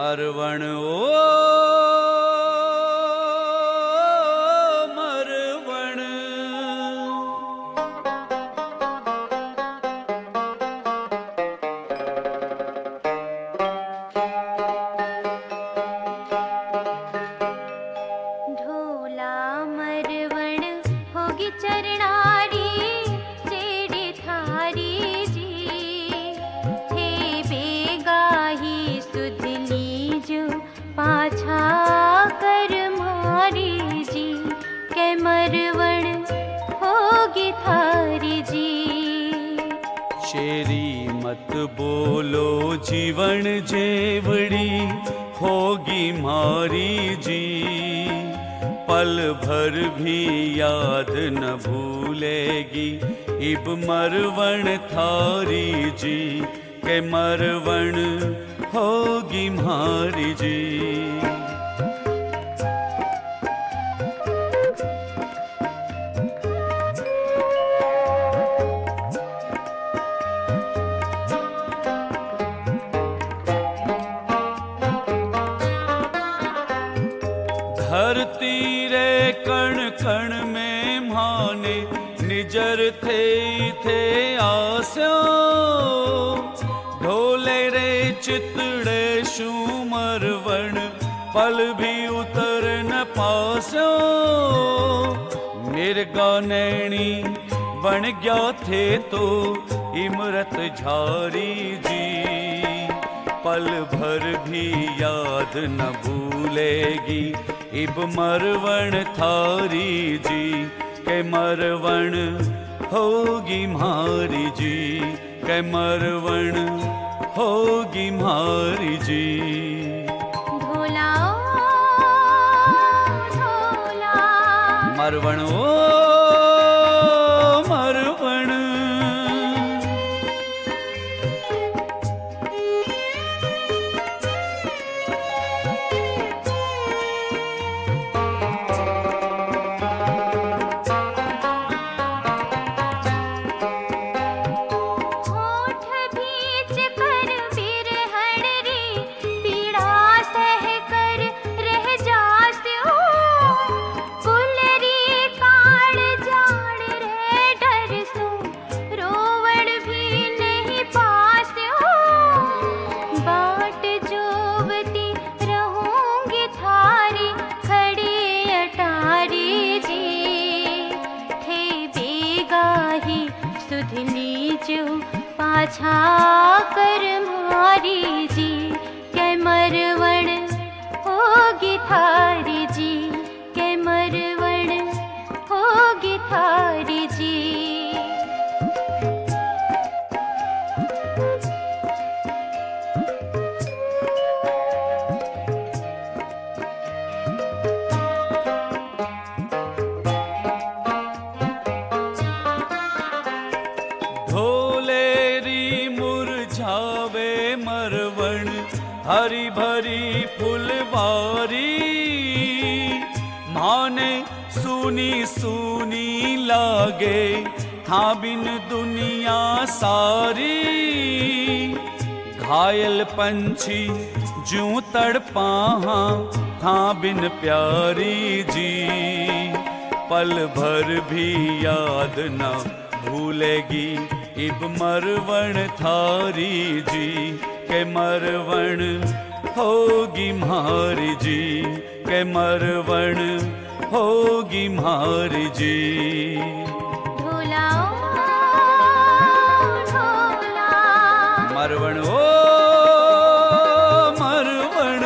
मरवण ओ मरवण, ढोला मरवण होगी चरणारी जेड़ी थारी जी, हे बेगाही सुधनी जो पाछा कर मारी जी, के मरवण होगी थारी जी। शेरी मत बोलो जीवन जेवड़ी होगी मारी जी, पल भर भी याद न भूलेगी इब मरवण थारी जी, के मरवण होगी मारी जी। धरती रे कण कण में माने निजर थे आस्यो, ढोले रे चितड़े शू मरवण पल भी उतर न पास्यो, मिर्गा नैणी बन गया थे तो इमरत झारी जी, पल भर भी याद न भूलेगी इब मरवण थारी जी, के मरवण होगी मारी जी, के मरवण होगी मारी जी। ढोला ढोला मरवण ओ मरवण, होठ भींच कर बिरहण री पीड़ा सह कर रह जास्यो, गुलरी काल जाड़ रे डर सो रोवण भी नहीं पास्यो, बाट जोवती रहूंगी थारी खड़ी अटारी जी, थे बेगाही सुधनी जो पाछा कर मारी जी, के मरवण होगी थारी जी, के मरवण होगी थारी जी। ढोलेरी मुरझावे मरवण हरी भरी फुलवारी, माने सूनी सूनी लागे था बिन दुनिया सारी, घायल पंछी जूं तड़पाहा था बिन प्यारी जी, पल भर भी याद न भूलेगी इब मरवण थारी जी, के मरवण होगी मारी जी, के मरवण होगी मारी जी। ढोला ढोला मरवण ओ मरवण,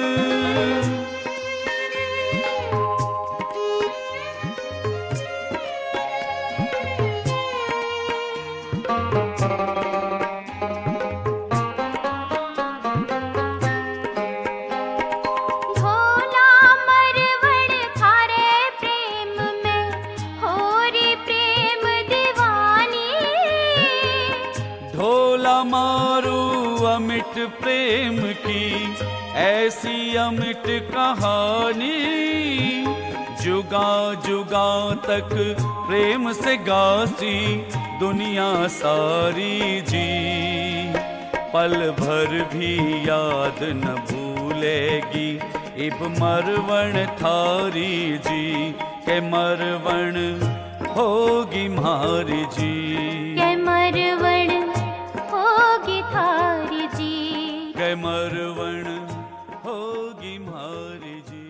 ढोला मरवण थारे प्रेम में होरी प्रेम दीवानी, ढोला मारू अमिट प्रेम की ऐसी अमिट कहानी, जुगा जुगा तक प्रेम से गासी दुनिया सारी जी, पल भर भी याद न भूलेगी। इब मरवण थारी जी के मरवण होगी मारी जी, के मरवण होगी थारी जी, के मरवण होगी मारी जी।